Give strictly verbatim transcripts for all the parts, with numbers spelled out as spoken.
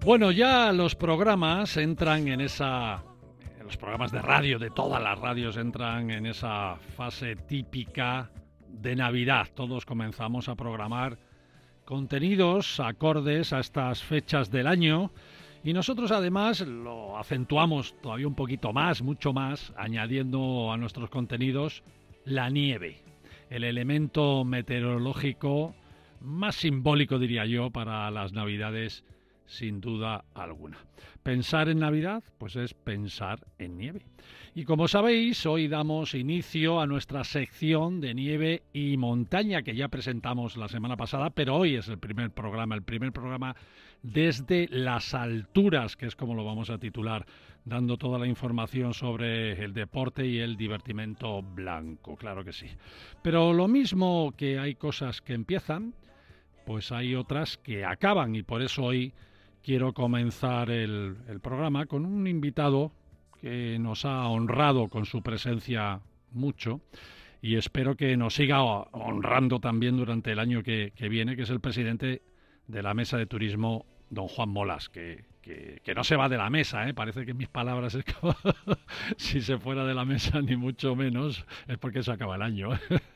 Bueno, ya los programas entran en esa... Los programas de radio, de todas las radios, entran en esa fase típica de Navidad. Todos comenzamos a programar contenidos acordes a estas fechas del año y nosotros además lo acentuamos todavía un poquito más, mucho más, añadiendo a nuestros contenidos la nieve, el elemento meteorológico más simbólico, diría yo, para las Navidades, sin duda alguna. Pensar en Navidad, pues es pensar en nieve. Y como sabéis, hoy damos inicio a nuestra sección de nieve y montaña que ya presentamos la semana pasada, pero hoy es el primer programa, el primer programa desde las alturas, que es como lo vamos a titular, dando toda la información sobre el deporte y el divertimento blanco, claro que sí. Pero lo mismo que hay cosas que empiezan, pues hay otras que acaban, y por eso hoy quiero comenzar el, el programa con un invitado que nos ha honrado con su presencia mucho y espero que nos siga honrando también durante el año que, que viene, que es el presidente de la Mesa de Turismo, don Juan Molas, que, que, que no se va de la mesa, ¿eh? Parece que mis palabras es como si se fuera de la mesa, ni mucho menos, es porque se acaba el año.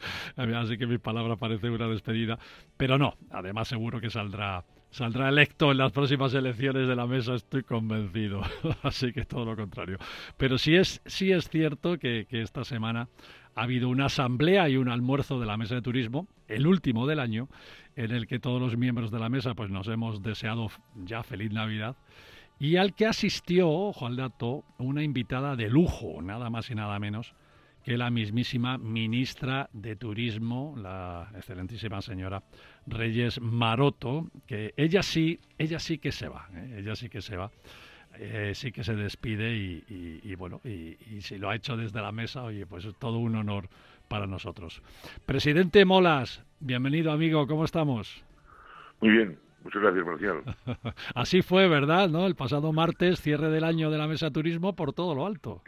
Así que mis palabras parecen una despedida, pero no, además seguro que saldrá Saldrá electo en las próximas elecciones de la mesa, estoy convencido. Así que todo lo contrario. Pero sí es, sí es cierto que, que esta semana ha habido una asamblea y un almuerzo de la Mesa de Turismo, el último del año, en el que todos los miembros de la mesa pues nos hemos deseado ya feliz Navidad, y al que asistió, ojo al dato, una invitada de lujo, nada más y nada menos que la mismísima ministra de Turismo, la excelentísima señora Reyes Maroto, que ella sí, ella sí que se va, ¿eh? ella sí que se va, eh, sí que se despide y, y, y bueno, y, y si lo ha hecho desde la mesa, oye, pues es todo un honor para nosotros. Presidente Molas, bienvenido amigo, ¿cómo estamos? Muy bien. Muchas gracias, Marcial. Así fue, ¿verdad? ¿No? El pasado martes, cierre del año de la Mesa de Turismo por todo lo alto.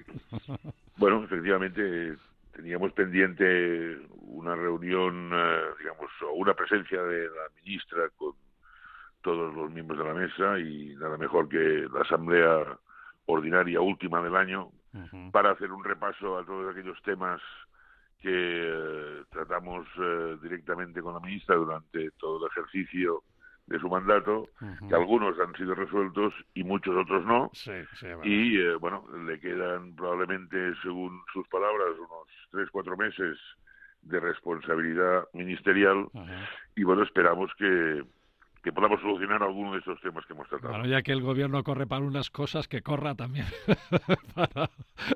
Bueno, efectivamente, teníamos pendiente una reunión, eh, digamos, o una presencia de la ministra con todos los miembros de la mesa y nada mejor que la asamblea ordinaria última del año uh-huh. para hacer un repaso a todos aquellos temas que eh, tratamos eh, directamente con la ministra durante todo el ejercicio de su mandato, uh-huh. que algunos han sido resueltos y muchos otros no, sí, sí, bueno. y eh, bueno, le quedan probablemente, según sus palabras, unos tres, cuatro meses de responsabilidad ministerial, uh-huh. y bueno, esperamos que, que podamos solucionar algunos de esos temas que hemos tratado. Bueno, ya que el gobierno corre para unas cosas, que corra también para,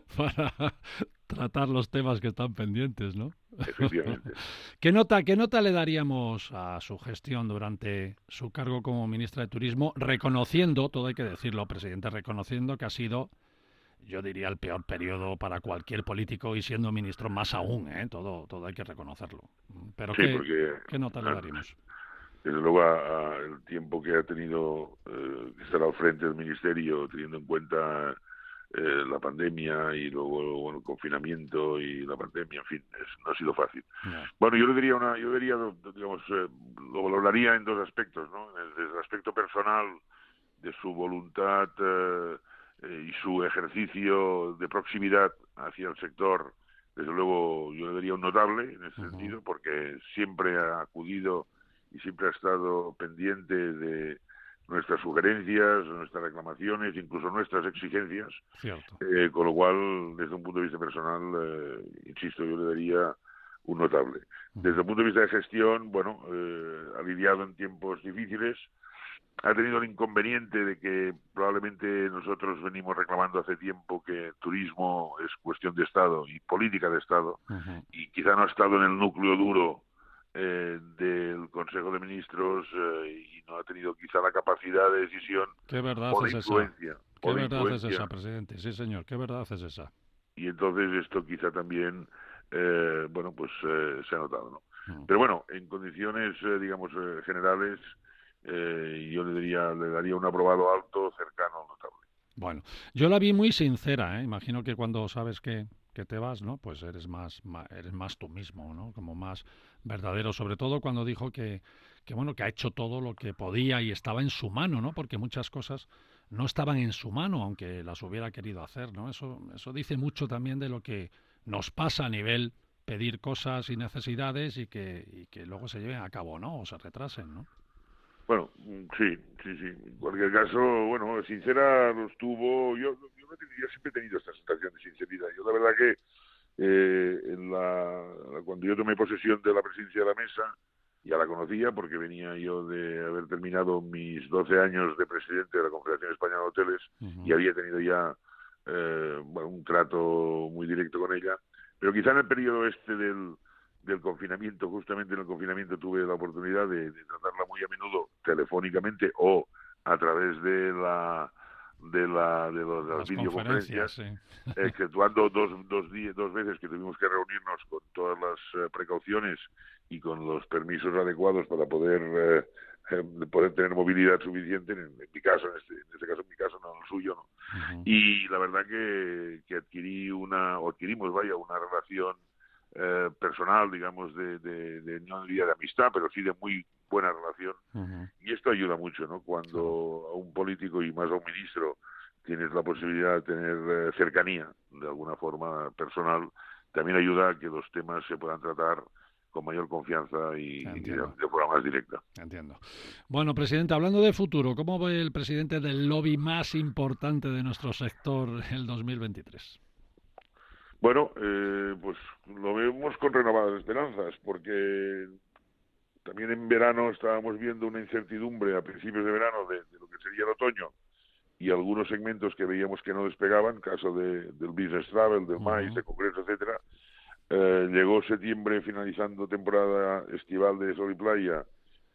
para tratar los temas que están pendientes, ¿no? Efectivamente. ¿Qué nota, qué nota le daríamos a su gestión durante su cargo como ministra de Turismo, reconociendo, todo hay que decirlo, presidente, reconociendo que ha sido, yo diría, el peor periodo para cualquier político y siendo ministro más aún, ¿eh? Todo, todo hay que reconocerlo. Pero sí, ¿qué, porque, ¿qué nota le daríamos? Desde luego, a, a el tiempo que ha tenido eh, que estar al frente del ministerio, teniendo en cuenta eh, la pandemia y luego bueno, el confinamiento y la pandemia, en fin, es, no ha sido fácil. No. Bueno, yo le diría una, yo diría, digamos, eh, lo valoraría en dos aspectos, ¿no? Desde el aspecto personal de su voluntad eh, eh, y su ejercicio de proximidad hacia el sector. Desde luego, yo le daría un notable en ese uh-huh. sentido, porque siempre ha acudido y siempre ha estado pendiente de nuestras sugerencias, nuestras reclamaciones, incluso nuestras exigencias. Eh, con lo cual, desde un punto de vista personal, eh, insisto, yo le daría un notable. Desde el punto de vista de gestión, bueno, eh, ha lidiado en tiempos difíciles, ha tenido el inconveniente de que probablemente nosotros venimos reclamando hace tiempo que turismo es cuestión de Estado y política de Estado, uh-huh. y quizá no ha estado en el núcleo duro Eh, del Consejo de Ministros eh, y no ha tenido quizá la capacidad de decisión ¿Qué verdad o de es influencia. Esa? ¿Qué o de verdad influencia. es esa, presidente? Sí, señor, ¿qué verdad es esa? Y entonces esto quizá también, eh, bueno, pues eh, se ha notado, ¿no? Mm. Pero bueno, en condiciones, eh, digamos, eh, generales, eh, yo le diría, le daría un aprobado alto, cercano al notable. Bueno, yo la vi muy sincera, ¿eh? Imagino que cuando sabes que que te vas, ¿no? Pues eres más, más, eres más tú mismo, ¿no? Como más verdadero, sobre todo cuando dijo que, que bueno, que ha hecho todo lo que podía y estaba en su mano, ¿no? Porque muchas cosas no estaban en su mano, aunque las hubiera querido hacer, ¿no? Eso, eso dice mucho también de lo que nos pasa a nivel pedir cosas y necesidades y que, y que luego se lleven a cabo, ¿no? O se retrasen, ¿no? Bueno, mm, sí, sí, sí. En cualquier caso, bueno, sincera los tuvo. Yo, yo, no he tenido- yo siempre he tenido esta sensación de sinceridad. Yo la verdad que eh, en la, cuando yo tomé posesión de la presidencia de la mesa, ya la conocía porque venía yo de haber terminado mis doce años de presidente de la Confederación Española de Hoteles Uh-huh. y había tenido ya eh, bueno, un trato muy directo con ella. Pero quizá en el periodo este del del confinamiento, justamente en el confinamiento tuve la oportunidad de, de tratarla muy a menudo telefónicamente o a través de la de la de, los, de las Las conferencias, videoconferencias, sí. exceptuando dos dos días, dos veces que tuvimos que reunirnos con todas las eh, precauciones y con los permisos adecuados para poder eh, eh, poder tener movilidad suficiente, en, en mi caso, en este, en este caso, en mi caso, no en el suyo, ¿no? Uh-huh. Y la verdad que, que adquirí una, o adquirimos, vaya, una relación eh, personal, digamos, de, de, de, no diría de amistad, pero sí de muy buena relación. Uh-huh. Y esto ayuda mucho, ¿no? Cuando Claro. a un político y más a un ministro tienes la posibilidad de tener eh, cercanía, de alguna forma personal, también ayuda a que los temas se puedan tratar con mayor confianza y, y de, de forma más directa. Entiendo. Bueno, presidente, hablando de futuro, ¿cómo ve el presidente del lobby más importante de nuestro sector el dos mil veintitrés? Bueno, eh, pues lo vemos con renovadas esperanzas, porque también en verano estábamos viendo una incertidumbre a principios de verano de, de lo que sería el otoño y algunos segmentos que veíamos que no despegaban, caso de, del business travel, del maíz, Uh-huh. de congreso, etcétera. Eh, llegó septiembre finalizando temporada estival de sol y playa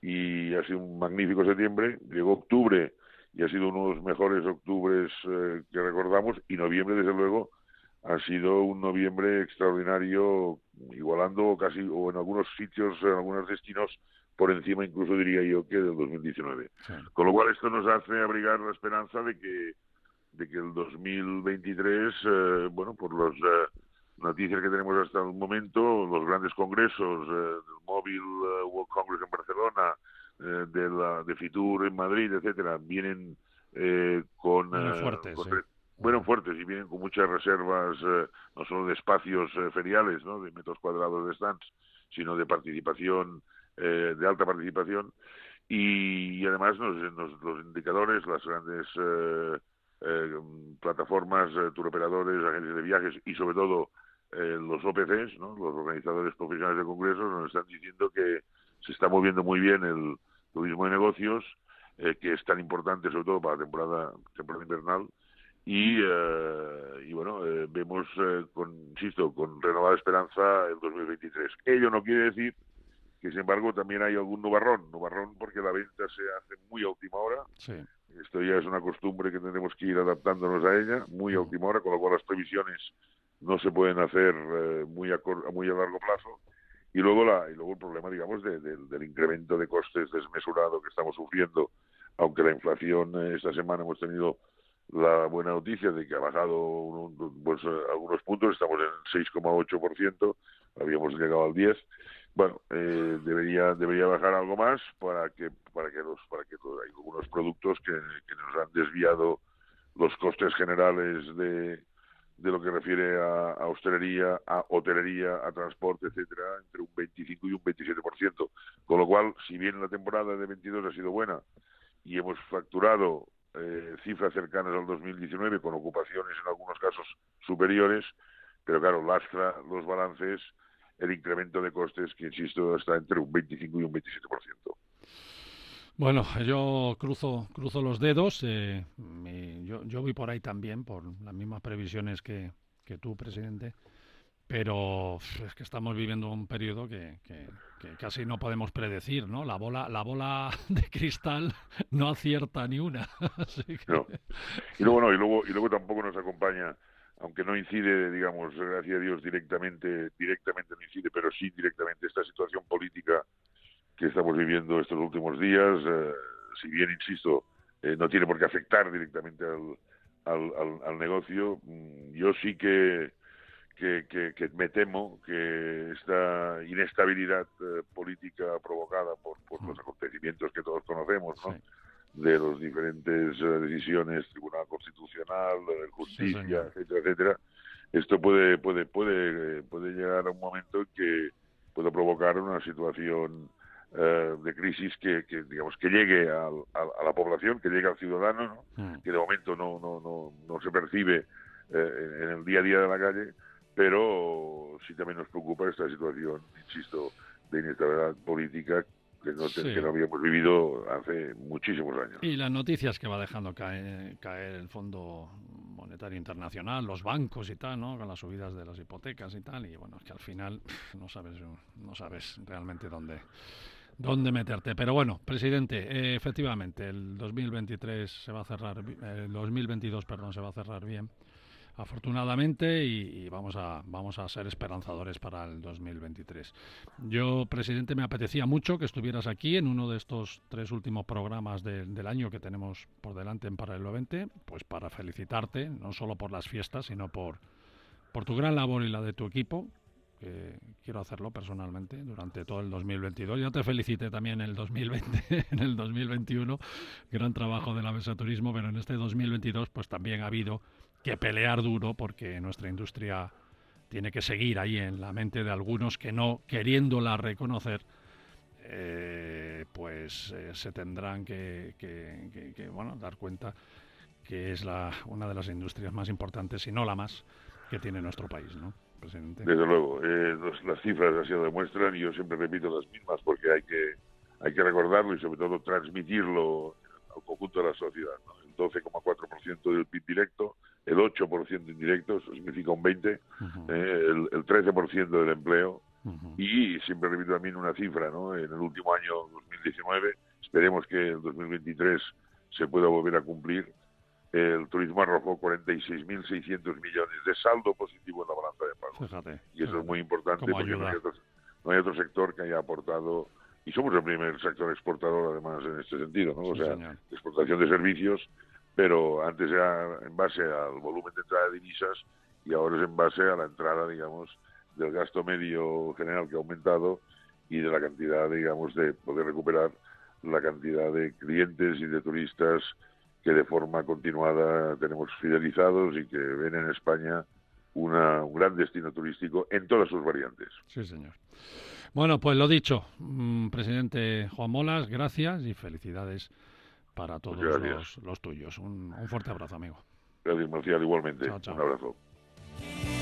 y ha sido un magnífico septiembre. Llegó octubre y ha sido uno de los mejores octubres eh, que recordamos, y noviembre, desde luego, ha sido un noviembre extraordinario, igualando casi, o en algunos sitios, en algunos destinos, por encima incluso, diría yo, que del dos mil diecinueve. Sí. Con lo cual esto nos hace abrigar la esperanza de que de que el dos mil veintitrés, eh, bueno, por las eh, noticias que tenemos hasta el momento, los grandes congresos, eh, del Mobile World Congress en Barcelona, eh, de la de Fitur en Madrid, etcétera, vienen eh, con, Vienen eh, fuertes, con sí. bueno, fuertes, y vienen con muchas reservas, eh, no solo de espacios eh, feriales, ¿no?, de metros cuadrados de stands, sino de participación, eh, de alta participación, y, y además nos, nos, los indicadores, las grandes eh, eh, plataformas, eh, turoperadores, agencias de viajes y sobre todo eh, los O P Cs, ¿no?, los organizadores profesionales de congresos, nos están diciendo que se está moviendo muy bien el turismo de negocios, eh, que es tan importante sobre todo para la temporada, temporada invernal. Y, eh, y bueno, eh, vemos, eh, con, insisto, con renovada esperanza el dos mil veintitrés. Ello no quiere decir que, sin embargo, también hay algún nubarrón, nubarrón porque la venta se hace muy a última hora. Sí. Esto ya es una costumbre que tendremos que ir adaptándonos a ella, muy a última hora, con lo cual las previsiones no se pueden hacer eh, muy, a cor- muy a largo plazo. Y luego, la, y luego el problema, digamos, de, de, del incremento de costes desmesurado que estamos sufriendo, aunque la inflación eh, esta semana hemos tenido la buena noticia de que ha bajado un, pues, eh, algunos puntos, estamos en seis coma ocho por ciento, habíamos llegado al diez por ciento. Bueno, eh, debería debería bajar algo más para que para que los para que hay algunos productos que, que nos han desviado los costes generales de de lo que refiere a, a hostelería, a hotelería, a transporte, etcétera, entre un veinticinco y un veintisiete por ciento. Con lo cual, si bien la temporada de veintidós ha sido buena y hemos facturado eh, cifras cercanas al dos mil diecinueve con ocupaciones en algunos casos superiores, pero claro, lastra los balances el incremento de costes que, insisto, está entre un veinticinco y un veintisiete por ciento. Bueno, yo cruzo cruzo los dedos. Eh, mi, yo, yo voy por ahí también, por las mismas previsiones que, que tú, presidente. Pero es que estamos viviendo un periodo que, que, que casi no podemos predecir, ¿no? La bola, la bola de cristal no acierta ni una. Así que... No. Y luego no, y luego, y luego tampoco nos acompaña, aunque no incide, digamos, gracias a Dios, directamente, directamente no incide, pero sí directamente esta situación política que estamos viviendo estos últimos días, eh, si bien, insisto, eh, no tiene por qué afectar directamente al, al, al, al negocio. Yo sí que que, que, que me temo que esta inestabilidad eh, política provocada por, por los acontecimientos que todos conocemos, ¿no? Sí. De las diferentes uh, decisiones, Tribunal Constitucional, uh, Justicia, sí, etcétera, etcétera, esto puede puede puede puede llegar a un momento en que puede provocar una situación uh, de crisis que, que digamos que llegue al, a, a la población, que llegue al ciudadano, ¿no? Mm. Que de momento no no no no se percibe uh, en el día a día de la calle, pero sí también nos preocupa esta situación, insisto, de inestabilidad política que no, sí. que no habíamos vivido hace muchísimos años. Y las noticias que va dejando caer, caer el Fondo Monetario Internacional, los bancos y tal, ¿no? Con las subidas de las hipotecas y tal, y bueno, es que al final no sabes no sabes realmente dónde dónde meterte. Pero bueno, presidente, eh, efectivamente, el dos mil veintitrés se va a cerrar, el dos mil veintidós, perdón, se va a cerrar bien, afortunadamente, y, y vamos a vamos a ser esperanzadores para el dos mil veintitrés. Yo, presidente, me apetecía mucho que estuvieras aquí en uno de estos tres últimos programas de, del año que tenemos por delante en Paralelo veinte, pues para felicitarte, no solo por las fiestas, sino por, por tu gran labor y la de tu equipo, que quiero hacerlo personalmente durante todo el dos mil veintidós. Yo te felicité también en el dos mil veinte, en el dos mil veintiuno, gran trabajo de la Mesa Turismo, pero en este dos mil veintidós pues también ha habido que pelear duro porque nuestra industria tiene que seguir ahí en la mente de algunos que no, queriéndola reconocer, eh, pues eh, se tendrán que, que, que, que bueno, dar cuenta que es la, una de las industrias más importantes, si no la más, que tiene nuestro país, ¿no, presidente? Desde luego, eh, los, las cifras así lo demuestran y yo siempre repito las mismas porque hay que hay que recordarlo y sobre todo transmitirlo al conjunto de la sociedad, ¿no? El doce coma cuatro por ciento del P I B directo, el ocho por ciento indirecto, eso significa un veinte por ciento, uh-huh. eh, el, el trece por ciento del empleo, uh-huh. Y siempre repito también una cifra, ¿no? En el último año, dos mil diecinueve, esperemos que el dos mil veintitrés se pueda volver a cumplir, el turismo arrojó cuarenta y seis mil seiscientos millones de saldo positivo en la balanza de pagos. Fíjate, y eso fíjate. Es muy importante porque no hay, otro, no hay otro sector que haya aportado, y somos el primer sector exportador además en este sentido, ¿no? Sí, o sea, señor. Exportación de servicios, pero antes era en base al volumen de entrada de divisas y ahora es en base a la entrada, digamos, del gasto medio general que ha aumentado y de la cantidad, digamos, de poder recuperar la cantidad de clientes y de turistas que de forma continuada tenemos fidelizados y que ven en España una, un gran destino turístico en todas sus variantes. Sí, señor. Bueno, pues lo dicho, mmm, presidente Juan Molas, gracias y felicidades para todos los, los tuyos. Un, un fuerte abrazo, amigo. Gracias, Marcial, igualmente. Chao, chao. Un abrazo.